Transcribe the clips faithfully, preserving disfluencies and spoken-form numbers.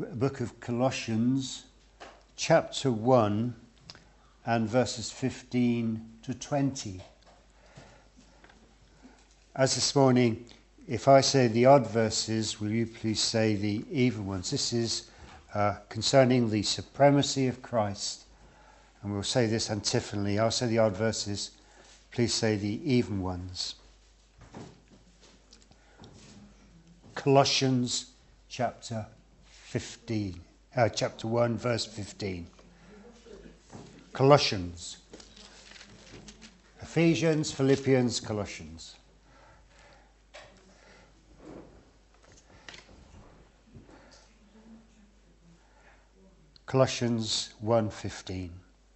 book of Colossians, chapter one, and verses fifteen to twenty. As this morning, if I say the odd verses, will you please say the even ones? This is uh, concerning the supremacy of Christ. And we'll say this antiphonally. I'll say the odd verses. Please say the even ones. Colossians chapter fifteen, uh, chapter one, verse fifteen. Colossians. Ephesians, Philippians, Colossians. Colossians one fifteen.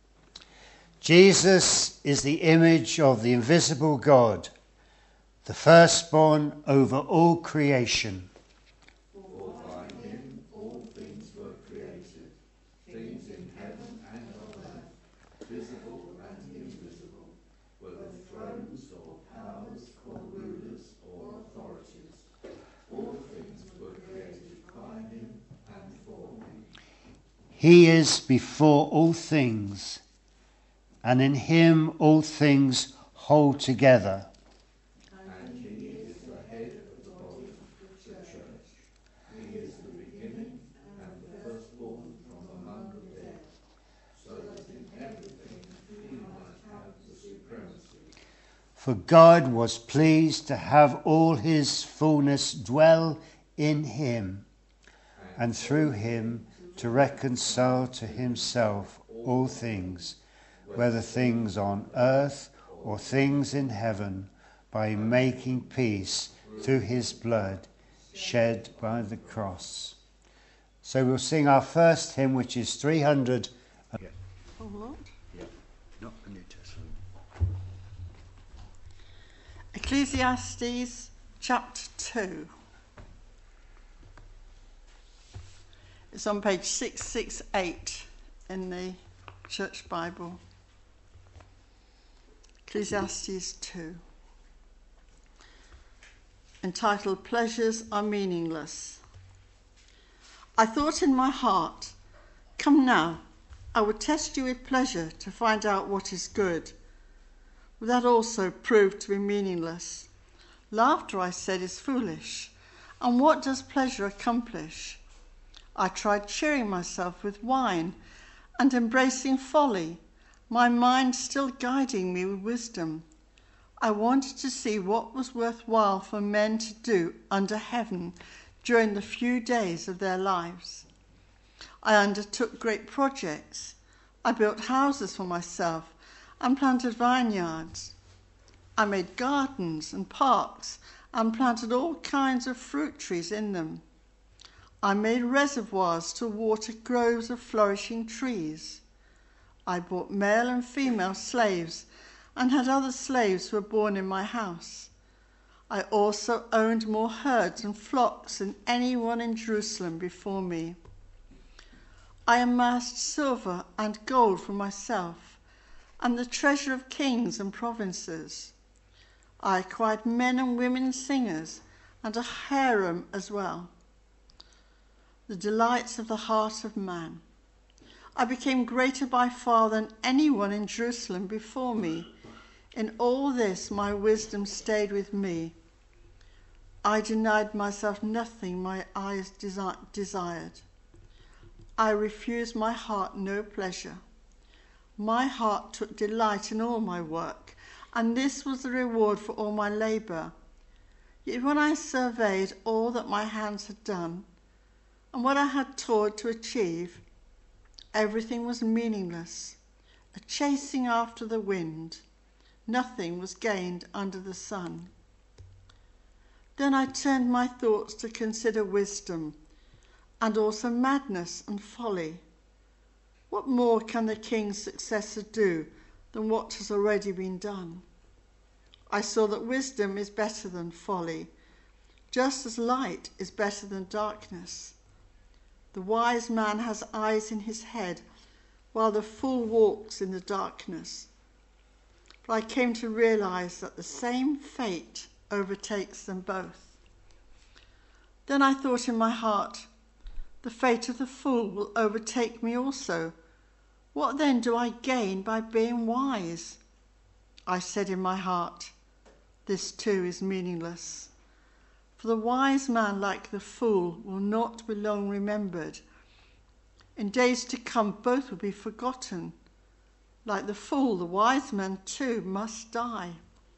Jesus is the image of the invisible God, the firstborn over all creation. For by him all things were created, things in heaven and on earth, visible and invisible, whether thrones or powers or rulers or authorities. All things were created by him and for him. He is before all things, and in him all things hold together. And he is the head of the body, the church. He is the beginning and the firstborn from among the dead, so that in everything he might have the supremacy. For God was pleased to have all his fullness dwell in him, and through him to reconcile to himself all things, whether things on earth or things in heaven, by making peace through his blood shed by the cross. So we'll sing our first hymn, which is three hundred. Yeah. Oh, what? Yeah, not the New Testament. Ecclesiastes chapter two. It's on page six sixty-eight in the Church Bible. Ecclesiastes two. Entitled Pleasures Are Meaningless. I thought in my heart, come now, I will test you with pleasure to find out what is good. But that also proved to be meaningless. Laughter, I said, is foolish. And what does pleasure accomplish? I tried cheering myself with wine and embracing folly, my mind still guiding me with wisdom. I wanted to see what was worthwhile for men to do under heaven during the few days of their lives. I undertook great projects. I built houses for myself and planted vineyards. I made gardens and parks and planted all kinds of fruit trees in them. I made reservoirs to water groves of flourishing trees. I bought male and female slaves and had other slaves who were born in my house. I also owned more herds and flocks than anyone in Jerusalem before me. I amassed silver and gold for myself and the treasure of kings and provinces. I acquired men and women singers and a harem as well. The delights of the heart of man. I became greater by far than anyone in Jerusalem before me. In all this my wisdom stayed with me. I denied myself nothing my eyes desi- desired. I refused my heart no pleasure. My heart took delight in all my work, and this was the reward for all my labour. Yet when I surveyed all that my hands had done, and what I had toiled to achieve, everything was meaningless, a chasing after the wind. Nothing was gained under the sun. Then I turned my thoughts to consider wisdom, and also madness and folly. What more can the king's successor do than what has already been done? I saw that wisdom is better than folly, just as light is better than darkness. The wise man has eyes in his head, while the fool walks in the darkness. But I came to realize that the same fate overtakes them both. Then I thought in my heart, the fate of the fool will overtake me also. What then do I gain by being wise? I said in my heart, this too is meaningless. For the wise man, like the fool, will not be long remembered. In days to come, both will be forgotten. Like the fool, the wise man too must die.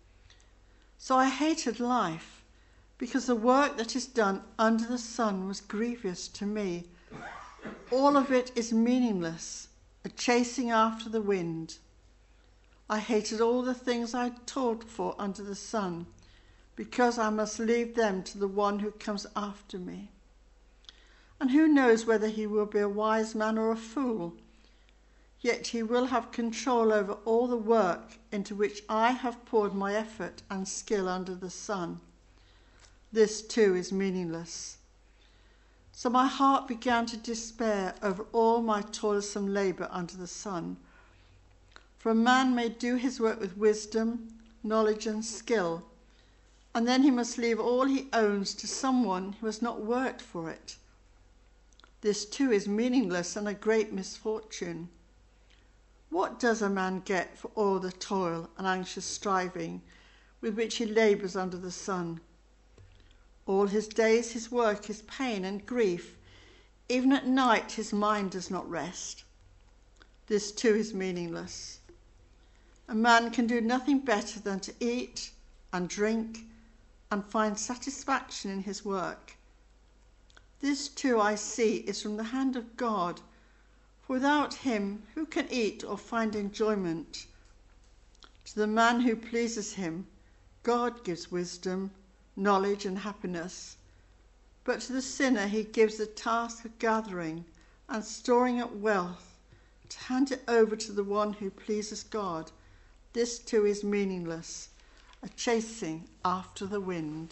So I hated life, because the work that is done under the sun was grievous to me. All of it is meaningless, a chasing after the wind. I hated all the things I had toiled for under the sun, because I must leave them to the one who comes after me. And who knows whether he will be a wise man or a fool? Yet he will have control over all the work into which I have poured my effort and skill under the sun. This too is meaningless. So my heart began to despair over all my toilsome labour under the sun. For a man may do his work with wisdom, knowledge and skill, and then he must leave all he owns to someone who has not worked for it. This too is meaningless and a great misfortune. What does a man get for all the toil and anxious striving with which he labours under the sun? All his days his work is pain and grief. Even at night his mind does not rest. This too is meaningless. A man can do nothing better than to eat and drink and find satisfaction in his work. This too I see is from the hand of God, for without him who can eat or find enjoyment? To the man who pleases him, God gives wisdom, knowledge and happiness, but to the sinner he gives the task of gathering and storing up wealth to hand it over to the one who pleases God. This too is meaningless, a chasing after the wind.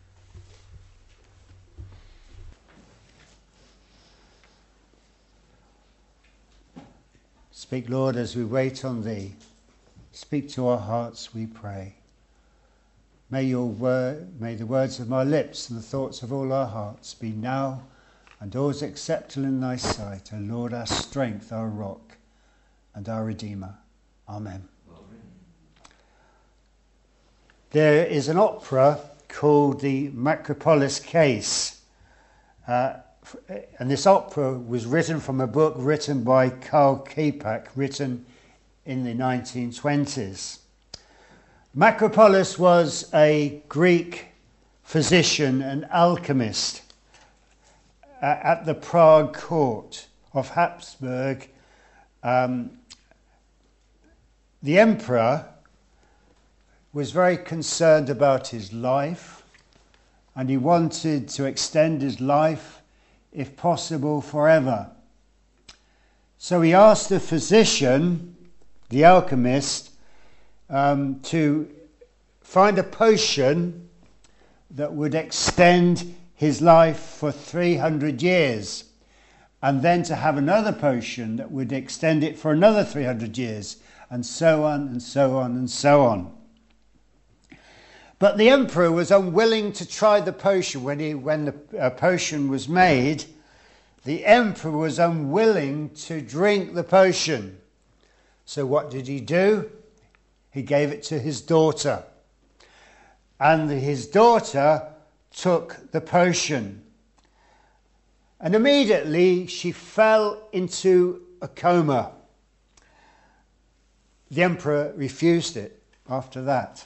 Speak, Lord, as we wait on thee. Speak to our hearts, we pray. May your word, may the words of my lips and the thoughts of all our hearts be now and always acceptable in thy sight, O Lord, our strength, our rock, and our Redeemer. Amen. Amen. There is an opera called The Macropolis Case, uh, and this opera was written from a book written by Karl Čapek, written in the nineteen twenties. Macropolis was a Greek physician and alchemist uh, at the Prague court of Habsburg. Um, the emperor was very concerned about his life, and he wanted to extend his life, if possible, forever. So he asked the physician, the alchemist, Um, to find a potion that would extend his life for three hundred years, and then to have another potion that would extend it for another three hundred years, and so on and so on and so on. But the emperor was unwilling to try the potion. When, he, when the uh, potion was made, the emperor was unwilling to drink the potion. So what did he do? He gave it to his daughter. And his daughter took the potion. And immediately she fell into a coma. The emperor refused it after that.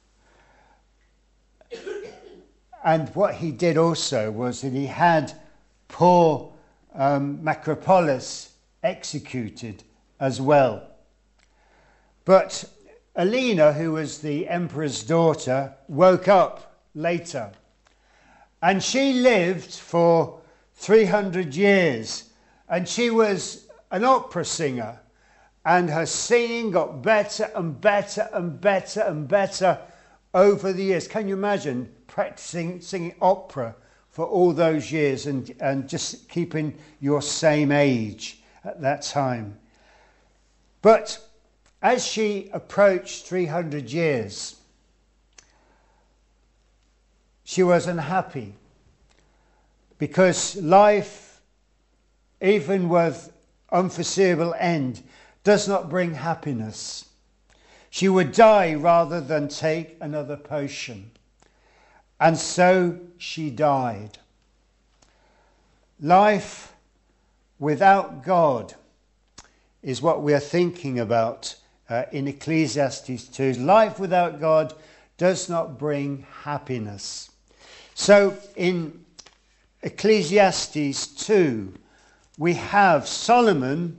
And what he did also was that he had poor um, Macropolis executed as well. But Alina, who was the emperor's daughter, woke up later, and she lived for three hundred years, and she was an opera singer, and her singing got better and better and better and better over the years. Can you imagine practicing singing opera for all those years and, and just keeping your same age at that time? But as she approached three hundred years, she was unhappy because life even with unforeseeable end, does not bring happiness. She would die rather than take another potion. And so she died. Life without God is what we are thinking about uh, in Ecclesiastes two. Life without God does not bring happiness. So in Ecclesiastes two, we have Solomon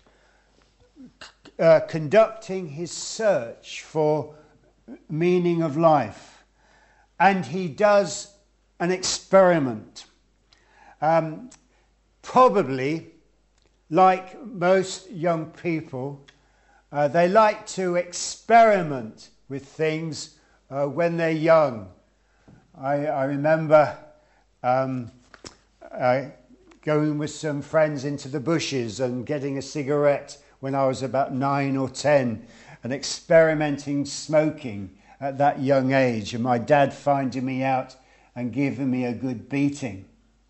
uh, conducting his search for meaning of life. And he does an experiment. Um, probably, like most young people, uh, they like to experiment with things uh, when they're young. I, I remember um, uh, going with some friends into the bushes and getting a cigarette when I was about nine or ten and experimenting smoking at that young age, and my dad finding me out and giving me a good beating.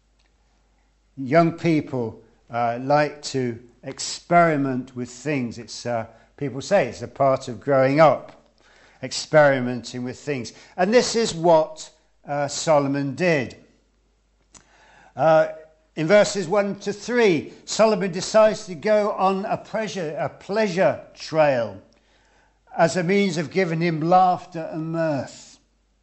Young people uh, like to experiment with things. It's uh, people say it's a part of growing up, experimenting with things. And this is what uh, Solomon did. Uh, in verses one to three, Solomon decides to go on a pleasure, a pleasure trail as a means of giving him laughter and mirth.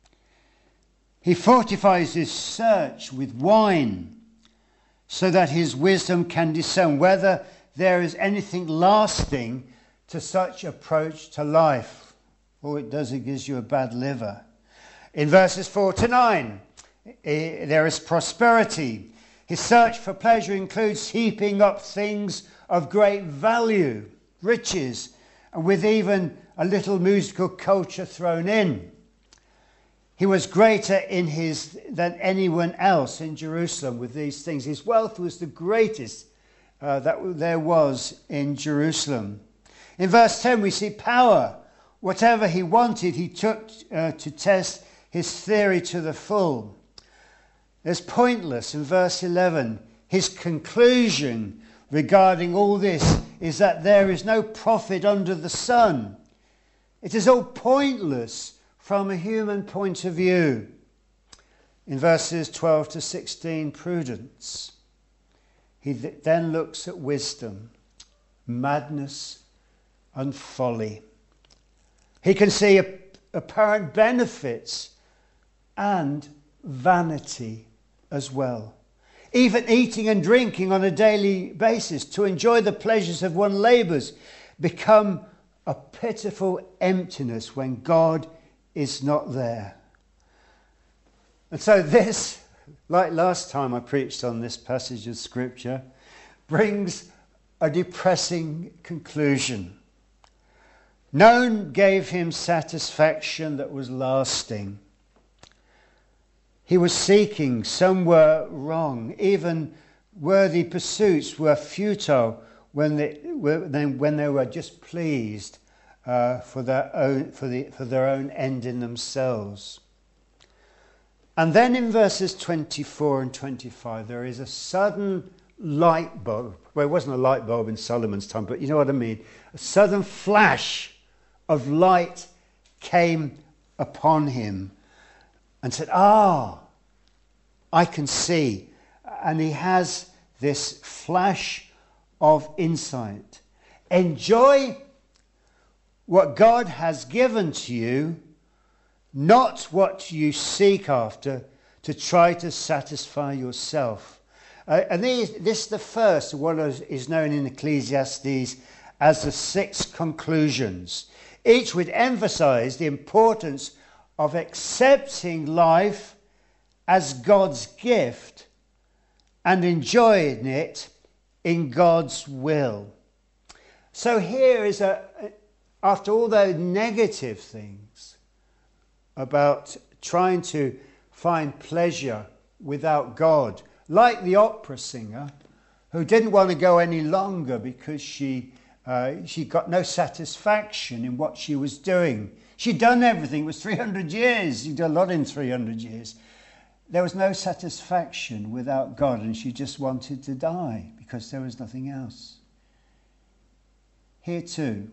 He fortifies his search with wine so that his wisdom can discern whether there is anything lasting to such approach to life. All it does, it gives you a bad liver. In verses four to nine, there is prosperity. His search for pleasure includes heaping up things of great value, riches, and with even a little musical culture thrown in. He was greater in his than anyone else in Jerusalem with these things. His wealth was the greatest uh, that there was in Jerusalem. In verse ten, we see power. Whatever he wanted, he took uh, to test his theory to the full. It's pointless in verse eleven. His conclusion regarding all this is that there is no profit under the sun. It is all pointless from a human point of view. In verses twelve to sixteen, prudence. He th- then looks at wisdom, madness, and folly. He can see a- apparent benefits and vanity as well. Even eating and drinking on a daily basis to enjoy the pleasures of one's labours become a pitiful emptiness when God is not there. And so this, like last time I preached on this passage of Scripture, brings a depressing conclusion. None gave him satisfaction that was lasting. He was seeking, some were wrong. Even worthy pursuits were futile when they, when they were just pleased uh, for their own, for the, for their own end in themselves. And then in verses twenty-four and twenty-five, there is a sudden light bulb. Well, it wasn't a light bulb in Solomon's time, but you know what I mean. A sudden flash of light came upon him and said, ah, I can see. And he has this flash of insight. Enjoy what God has given to you, not what you seek after to try to satisfy yourself. Uh, and these, this is the first of what is known in Ecclesiastes as the six conclusions. Each would emphasize the importance of accepting life as God's gift and enjoying it in God's will. So here is a, after all those negative things about trying to find pleasure without God, like the opera singer who didn't want to go any longer because she uh, she got no satisfaction in what she was doing. She'd done everything. It was three hundred years. She'd done a lot in three hundred years. There was no satisfaction without God, and she just wanted to die because there was nothing else. Here too,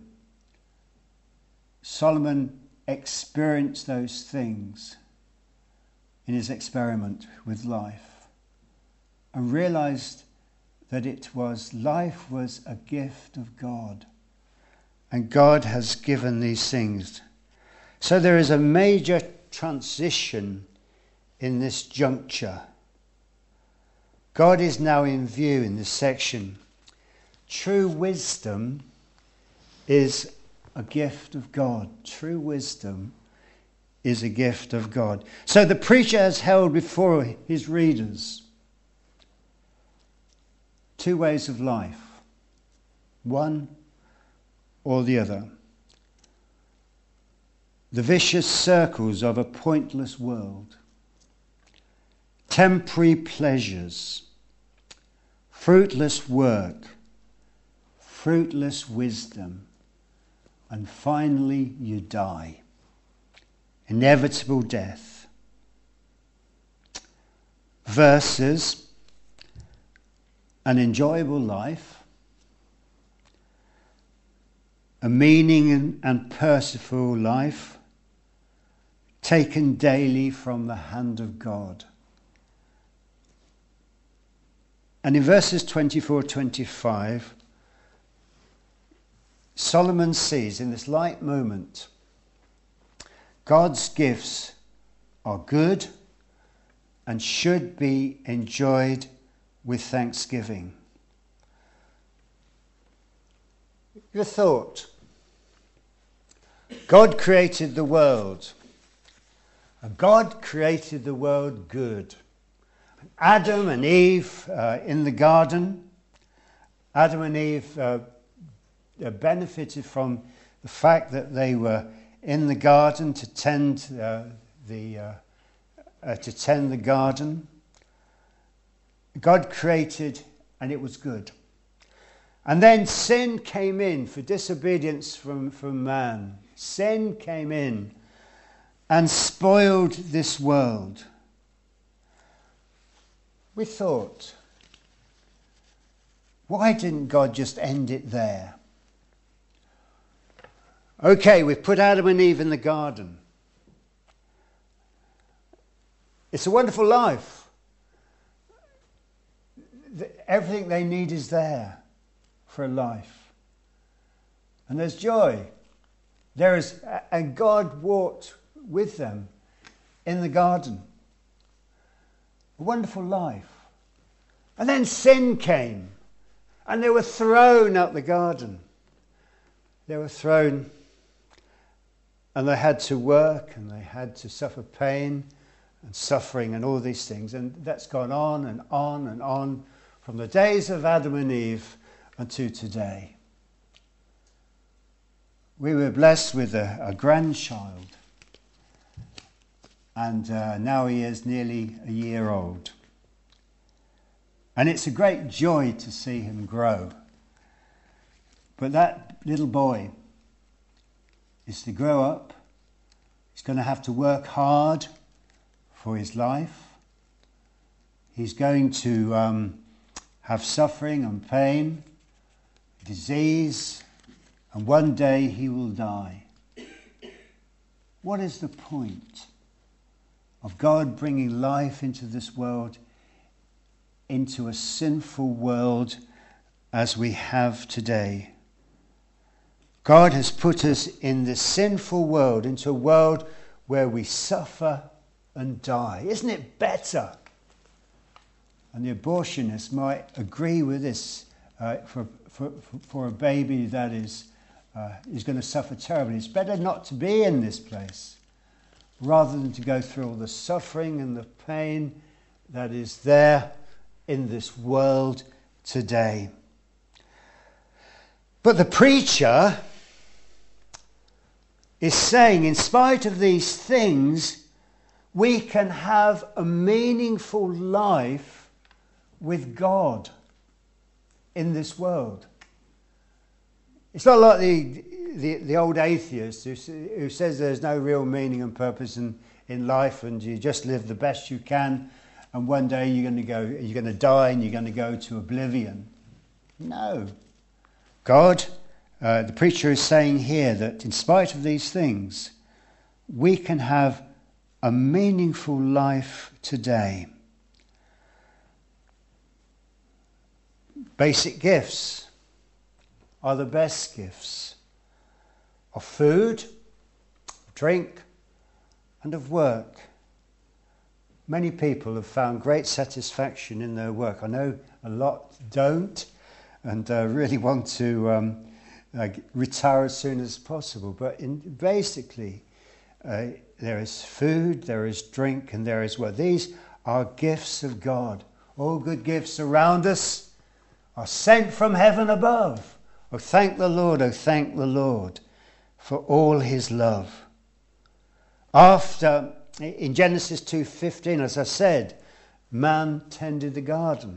Solomon experienced those things in his experiment with life and realized that it was life was a gift of God, and God has given these things. So there is a major transition in this juncture. God is now in view in this section. True wisdom is a gift of God. True wisdom is a gift of God. So the preacher has held before his readers two ways of life, one or the other. The vicious circles of a pointless world, temporary pleasures, fruitless work, fruitless wisdom, and finally you die. Inevitable death. Versus an enjoyable life, a meaning and, and purposeful life, taken daily from the hand of God. And in verses twenty-four to twenty-five, Solomon sees in this light moment God's gifts are good and should be enjoyed with thanksgiving. Your thought. God created the world. And God created the world good. Adam and Eve uh, in the garden. Adam and Eve uh, benefited from the fact that they were in the garden to tend uh, the uh, uh, to tend the garden. God created and it was good. And then sin came in for disobedience from, from man. Sin came in and spoiled this world. We thought, why didn't God just end it there? Okay, we've put Adam and Eve in the garden. It's a wonderful life. Everything they need is there for a life. And there's joy. There is, and God walked with them in the garden. A wonderful life. And then sin came. And they were thrown out the garden. They were thrown. And they had to work. And they had to suffer pain and suffering and all these things. And that's gone on and on and on. From the days of Adam and Eve unto today. We were blessed with a, a grandchild. And uh, now he is nearly a year old. And it's a great joy to see him grow. But that little boy is to grow up. He's going to have to work hard for his life. He's going to um, have suffering and pain, disease, and one day he will die. What is the point of God bringing life into this world, into a sinful world as we have today? God has put us in this sinful world, into a world where we suffer and die. Isn't it better? And the abortionist might agree with this uh, for, for, for a baby that is, uh, is going to suffer terribly. It's better not to be in this place rather than to go through all the suffering and the pain that is there in this world today. But the preacher is saying, in spite of these things, we can have a meaningful life with God in this world. It's not like the the, the old atheist who, who says there's no real meaning and purpose in, in life and you just live the best you can and one day you're going to go, you're going to die and you're going to go to oblivion. No. God, uh, the preacher is saying here that in spite of these things, we can have a meaningful life today. Basic gifts are the best gifts of food, drink, and of work. Many people have found great satisfaction in their work. I know a lot don't and uh, really want to um, uh, retire as soon as possible. But in, basically, uh, there is food, there is drink, and there is work. These are gifts of God. All good gifts around us are sent from heaven above. Oh, thank the Lord, oh, thank the Lord for all his love. After, in Genesis two fifteen, as I said, man tended the garden.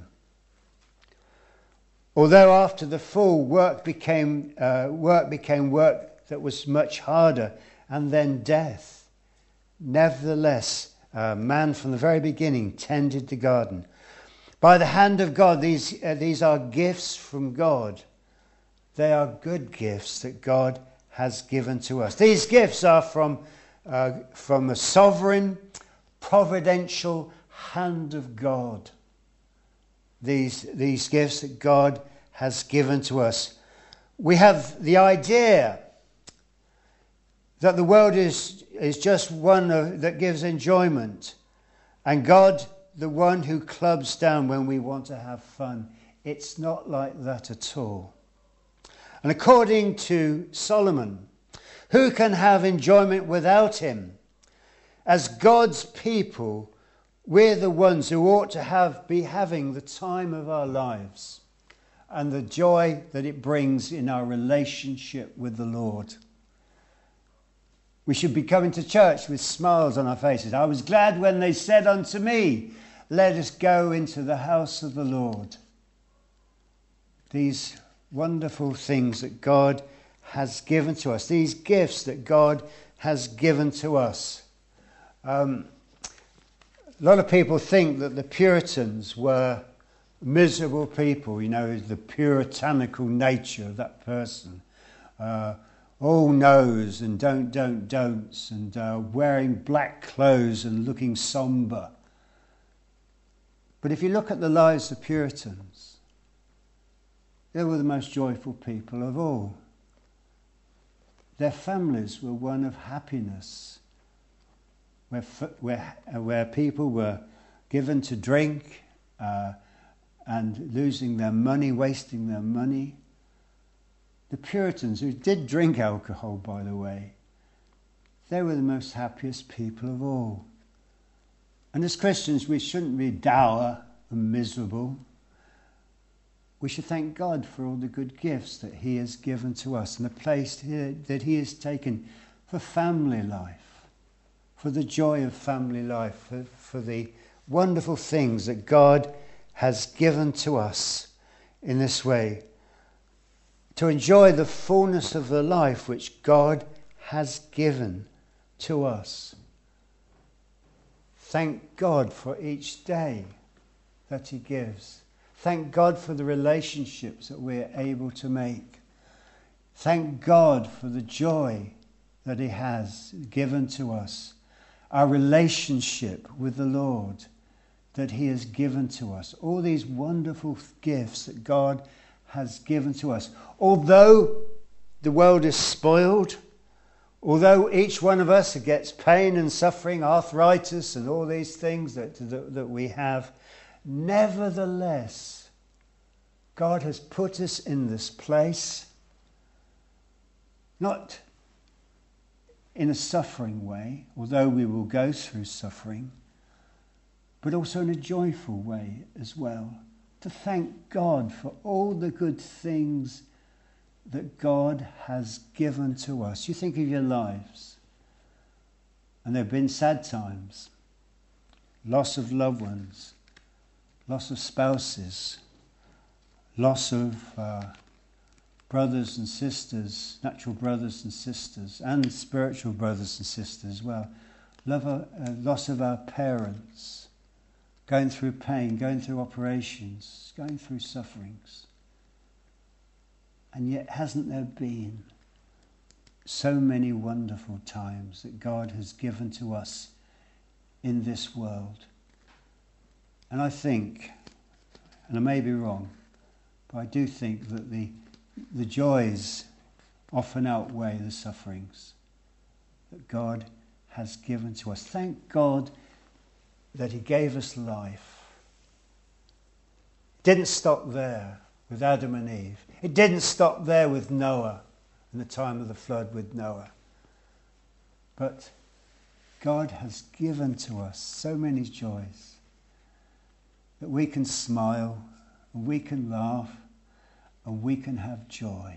Although after the fall, work became uh, work became work that was much harder, and then death. Nevertheless, uh, man from the very beginning tended the garden. By the hand of God, these uh, these are gifts from God. They are good gifts that God has given to us. These gifts are from uh, from a sovereign, providential hand of God. These these gifts that God has given to us. We have the idea that the world is is just one of, that gives enjoyment, and God, the one who clubs down when we want to have fun. It's not like that at all. And according to Solomon, who can have enjoyment without him? As God's people, we're the ones who ought to have be having the time of our lives and the joy that it brings in our relationship with the Lord. We should be coming to church with smiles on our faces. I was glad when they said unto me, let us go into the house of the Lord. These wonderful things that God has given to us, these gifts that God has given to us. Um, a lot of people think that the Puritans were miserable people, you know, the puritanical nature of that person. Uh, all no's and don't, don't, don'ts, and uh, wearing black clothes and looking sombre. But if you look at the lives of Puritans, they were the most joyful people of all. Their families were one of happiness, where where where people were given to drink uh, and losing their money, wasting their money. The Puritans, who did drink alcohol, by the way, they were the most happiest people of all. And as Christians, we shouldn't be dour and miserable. We should thank God for all the good gifts that he has given to us and the place that he has taken for family life, for the joy of family life, for, for the wonderful things that God has given to us in this way, to enjoy the fullness of the life which God has given to us. Thank God for each day that he gives. Thank God for the relationships that we're able to make. Thank God for the joy that he has given to us. Our relationship with the Lord that he has given to us. All these wonderful gifts that God has given to us. Although the world is spoiled, although each one of us gets pain and suffering, arthritis and all these things that, that, that we have, nevertheless, God has put us in this place, not in a suffering way, although we will go through suffering, but also in a joyful way as well, to thank God for all the good things that God has given to us. You think of your lives, and there have been sad times, loss of loved ones, loss of spouses, loss of uh, brothers and sisters, natural brothers and sisters, and spiritual brothers and sisters as well. Love, uh, loss of our parents, going through pain, going through operations, going through sufferings. And yet hasn't there been so many wonderful times that God has given to us in this world? And I think, and I may be wrong, but I do think that the the joys often outweigh the sufferings that God has given to us. Thank God that he gave us life. It didn't stop there with Adam and Eve. It didn't stop there with Noah in the time of the flood with Noah. But God has given to us so many joys that we can smile and we can laugh and we can have joy.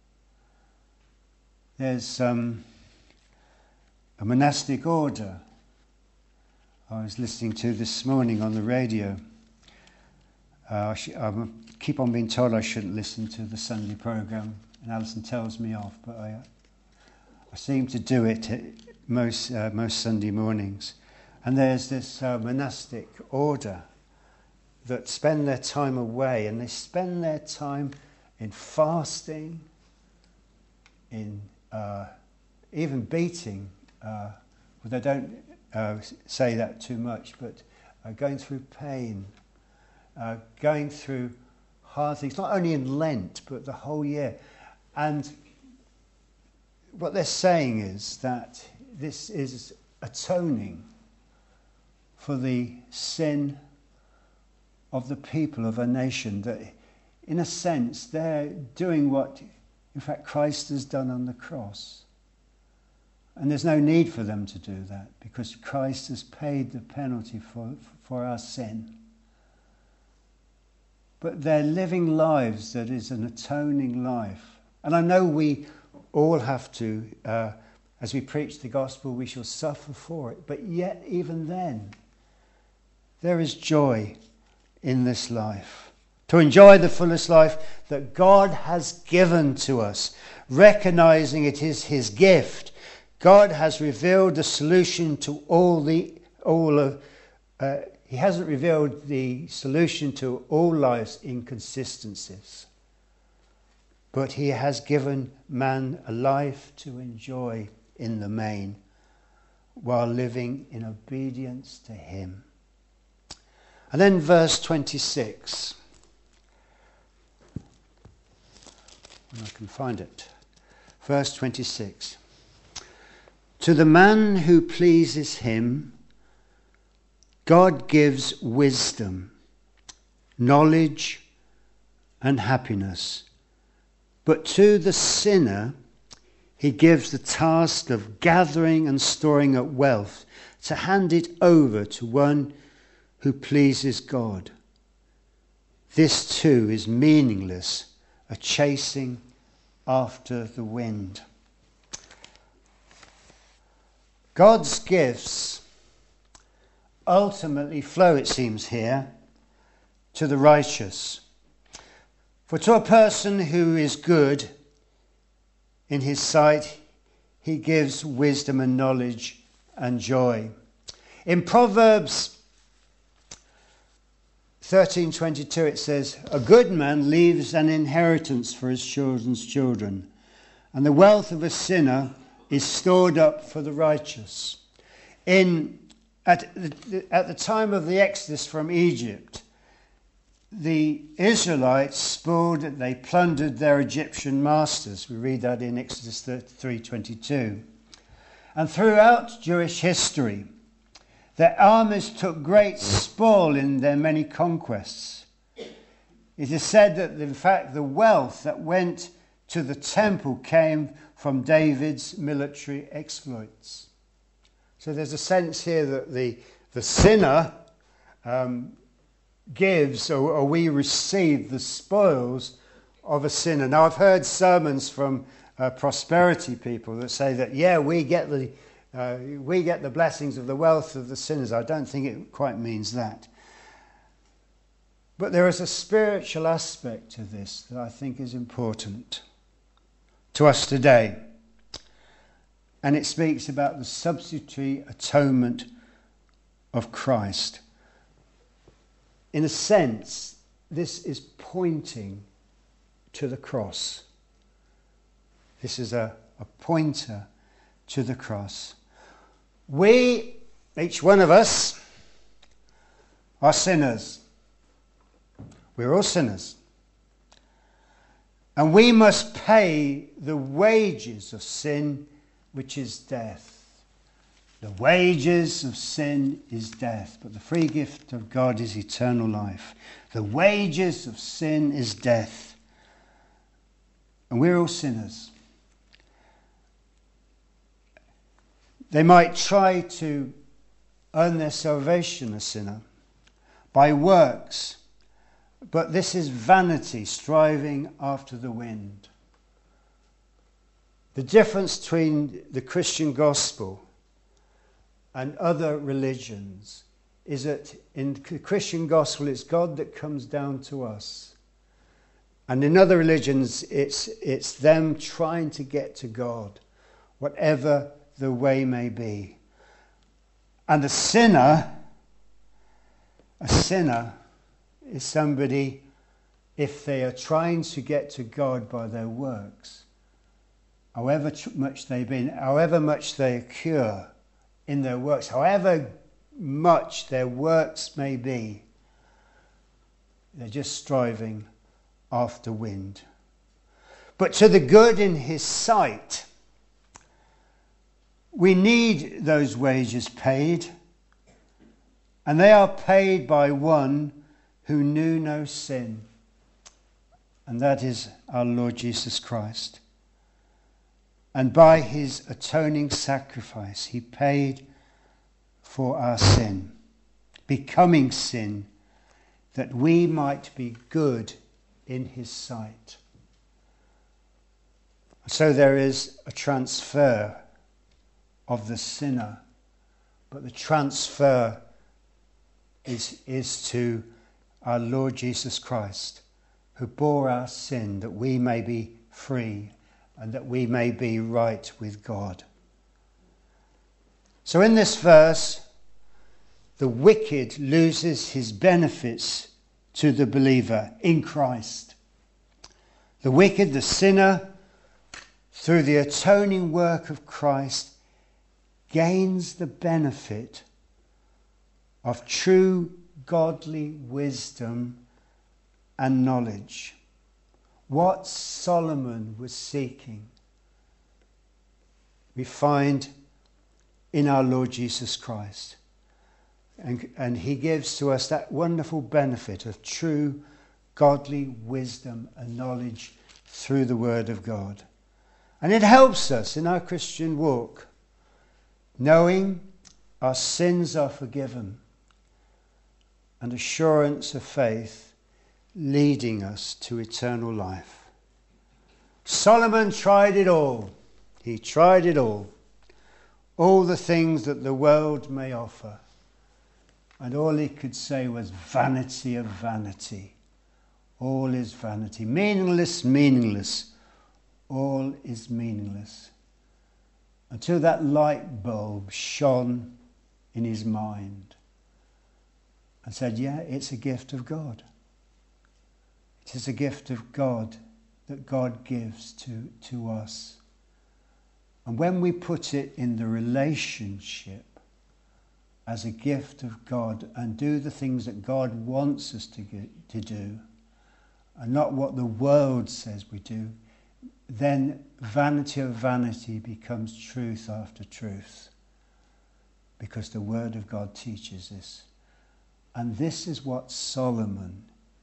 There's um, a monastic order I was listening to this morning on the radio. Uh, I, sh- I keep on being told I shouldn't listen to the Sunday programme, and Alison tells me off, but I, I seem to do it most uh, most Sunday mornings. And there's this uh, monastic order that spend their time away, and they spend their time in fasting, in uh, even beating, uh, well, they don't uh, say that too much, but uh, going through pain, uh, going through hard things, not only in Lent, but the whole year. And what they're saying is that this is atoning for the sin of the people of a nation, that in a sense they're doing what in fact Christ has done on the cross. And there's no need for them to do that because Christ has paid the penalty for, for our sin. But they're living lives that is an atoning life. And I know we all have to, uh, as we preach the gospel, we shall suffer for it. But yet, even then, there is joy in this life. To enjoy the fullest life that God has given to us, recognizing it is his gift. God has revealed the solution to all the, all of, uh, he hasn't revealed the solution to all life's inconsistencies. But he has given man a life to enjoy in the main while living in obedience to him. And then verse twenty-six. When I can find it. Verse twenty-six. To the man who pleases him, God gives wisdom, knowledge, and happiness. But to the sinner, he gives the task of gathering and storing up wealth to hand it over to one who pleases God. This too is meaningless, a chasing after the wind. God's gifts ultimately flow, it seems here, to the righteous. For to a person who is good in his sight, he gives wisdom and knowledge and joy. In Proverbs thirteen twenty-two it says, a good man leaves an inheritance for his children's children, and the wealth of a sinner is stored up for the righteous. In at the, at the time of the Exodus from Egypt, the Israelites spoiled, they plundered their Egyptian masters. We read that in Exodus three twenty-two. And throughout Jewish history, their armies took great spoil in their many conquests. It is said that, in fact, the wealth that went to the temple came from David's military exploits. So there's a sense here that the, the sinner um, gives, or, or we receive the spoils of a sinner. Now, I've heard sermons from uh, prosperity people that say that, yeah, we get the uh, we get the blessings of the wealth of the sinners. I don't think it quite means that. But there is a spiritual aspect to this that I think is important to us today. And it speaks about the substitute atonement of Christ. In a sense, this is pointing to the cross. This is a, a pointer to the cross. We, each one of us, are sinners. We're all sinners. And we must pay the wages of sin, which is death. The wages of sin is death, but the free gift of God is eternal life. The wages of sin is death. And we're all sinners. They might try to earn their salvation, a sinner, by works, but this is vanity, striving after the wind. The difference between the Christian gospel and other religions is that in the Christian gospel it's God that comes down to us. And in other religions it's it's them trying to get to God, whatever the way may be. And the sinner, a sinner is somebody, if they are trying to get to God by their works, however much they've been, however much they occur in their works, however much their works may be, they're just striving after wind. But to the good in his sight, we need those wages paid, and they are paid by one who knew no sin, and that is our Lord Jesus Christ. And by his atoning sacrifice, he paid for our sin, becoming sin, that we might be good in his sight. So there is a transfer of the sinner, but the transfer is, is to our Lord Jesus Christ, who bore our sin that we may be free and that we may be right with God. So in this verse, the wicked loses his benefits to the believer in Christ. The wicked, the sinner, through the atoning work of Christ, gains the benefit of true godly wisdom and knowledge. What Solomon was seeking, we find in our Lord Jesus Christ. And, and he gives to us that wonderful benefit of true godly wisdom and knowledge through the Word of God. And it helps us in our Christian walk, knowing our sins are forgiven, and assurance of faith leading us to eternal life. Solomon tried it all. He tried it all. All the things that the world may offer. And all he could say was vanity of vanity. All is vanity. Meaningless, meaningless. All is meaningless. Until that light bulb shone in his mind and said, yeah, it's a gift of God. It is a gift of God that God gives to, to us. And when we put it in the relationship as a gift of God and do the things that God wants us to, get, to do, and not what the world says we do, then vanity of vanity becomes truth after truth. Because the Word of God teaches this. And this is what Solomon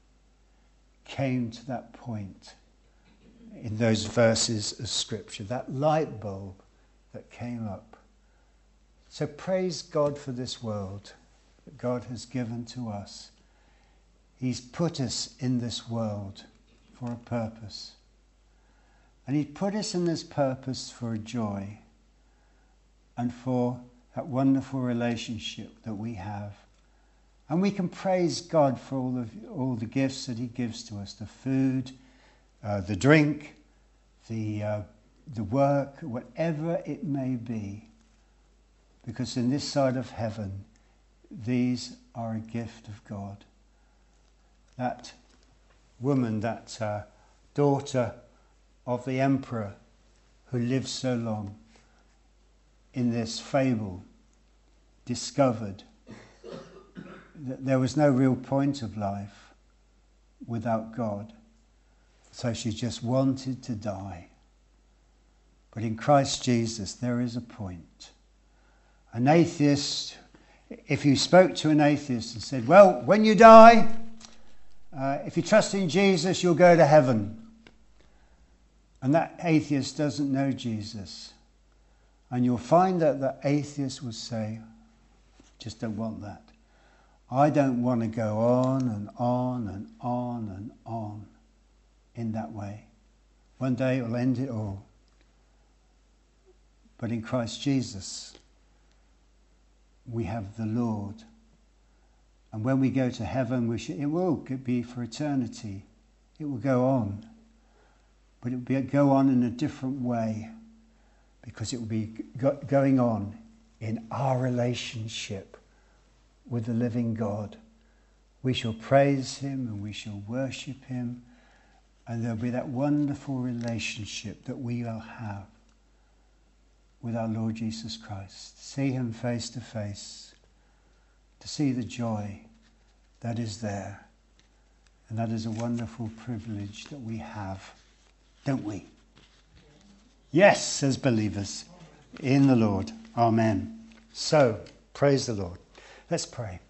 came to that point in those verses of Scripture, that light bulb that came up. So praise God for this world that God has given to us. He's put us in this world for a purpose. And he put us in this purpose for a joy and for that wonderful relationship that we have. And we can praise God for all the, all the gifts that he gives to us, the food, uh, the drink, the, uh, the work, whatever it may be. Because in this side of heaven, these are a gift of God. That woman, that uh, daughter of the emperor who lived so long in this fable discovered that there was no real point of life without God. So she just wanted to die. But in Christ Jesus, there is a point. An atheist, if you spoke to an atheist and said, well, when you die, uh, if you trust in Jesus, you'll go to heaven. And that atheist doesn't know Jesus. And you'll find that the atheist will say, just don't want that. I don't want to go on and on and on and on in that way. One day it will end it all. But in Christ Jesus, we have the Lord. And when we go to heaven, we should, it will be for eternity. It will go on. But it will be, go on in a different way, because it will be go, going on in our relationship with the living God. We shall praise him and we shall worship him, and there'll be that wonderful relationship that we will have with our Lord Jesus Christ. See him face to face, to see the joy that is there. And that is a wonderful privilege that we have, don't we? Yes, as believers in the Lord. Amen. So, praise the Lord. Let's pray.